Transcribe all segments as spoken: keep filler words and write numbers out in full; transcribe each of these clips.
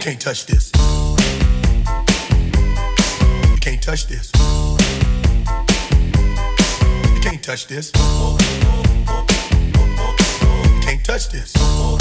can't touch this. You can't touch this. You can't touch this. You can't touch this.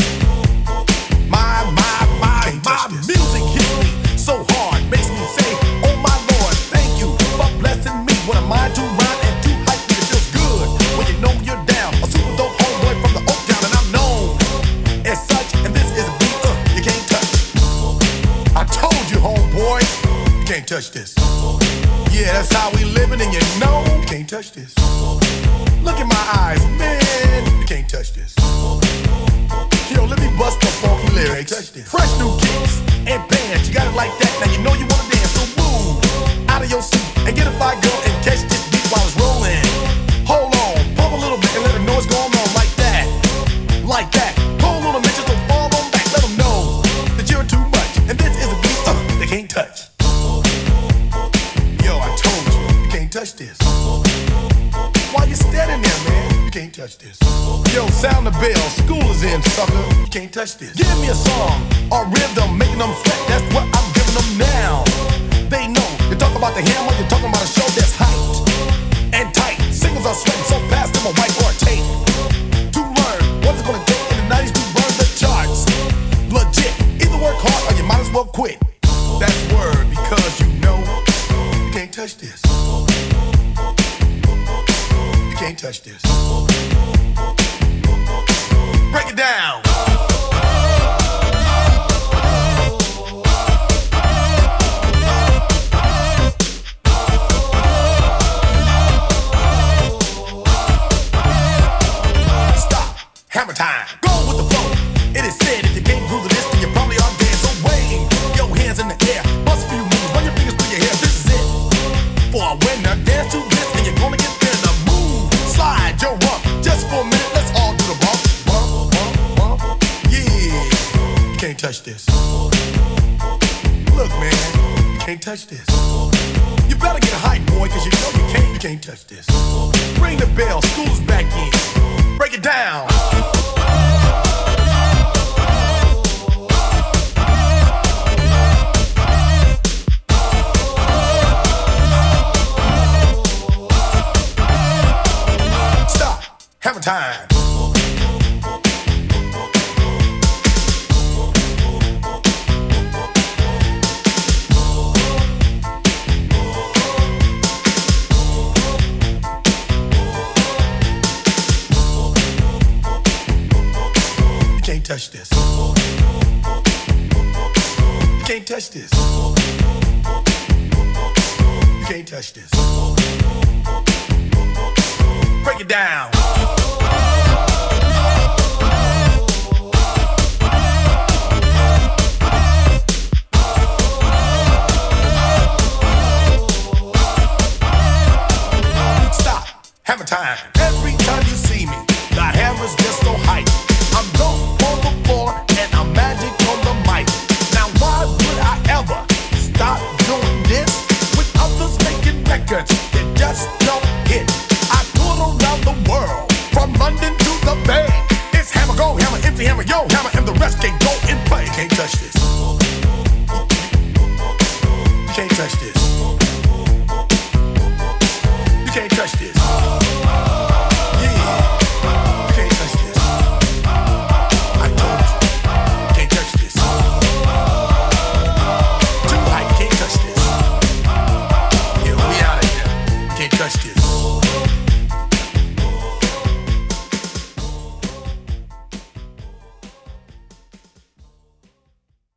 My, my, my, my music hits me so hard, makes me say, oh my Lord, thank you for blessing me. What a mind to rhyme and to hype me, it feels good when you know you're down. A super dope homeboy from the Oak Town, and I'm known as such. And this is a beat uh, you can't touch. I told you, homeboy, you can't touch this. Yeah, that's how we living, and you know you can't touch this. Look in my eyes, man, you can't touch this. Yo, let me bust the funky lyrics. Fresh new kicks and bands, you got it like that. Now you know you wanna dance, so move out of your seat and get a fire girl and catch this beat while it's rolling. Hold on, pump a little bit and let them know what's going on like that, like that. Hold on a minute, just don't fall on back. Let them know that you're too much, and this is a beat uh, they can't touch. Yo, I told you, you can't touch this. Why you standing there, man? You can't touch this. Yo, sound the bell, school is in, sucker. You can't touch this. Give me a song or rhythm, making them sweat. That's what I'm giving them now. They know. You talk about the hammer, you're talking about a show that's hyped and tight. Singles are sweating so fast, them a white or a tape. To learn what it's gonna take in the nineties to burn the charts. Legit. Either work hard or you might as well quit. That's word, because you know you can't touch this. You can't touch this. Break it down. Stop. Hammer time. Go with the flow. It is said if you can't groove this, then you probably are dead. So wave your hands in the air. Bust a few moves. Run your fingers through your hair. This is it. For a winner, dance to this, and you're gonna get there. The move. Slide your rump. Just for a minute, let's all do the bump. Bump, bump, bump. Yeah. You can't touch this. Look, man. You can't touch this. You better get a hype, boy, cause you know you can't, you can't touch this. Ring the bell, school's back in. Break it down. Stop. Hammer time. You can't touch this. You can't touch this. You can't touch this. Break it down. Stop. Hammer time. Every time you see me, the hammer's just so hype. I'm dope on the floor and I'm magic on the mic. Now why would I ever stop doing this with others making records that just don't hit? I tour around the world, from London to the Bay. It's hammer, go hammer, empty hammer, yo hammer, and the rest can go and play. You can't touch this. You can't touch this. You can't touch this.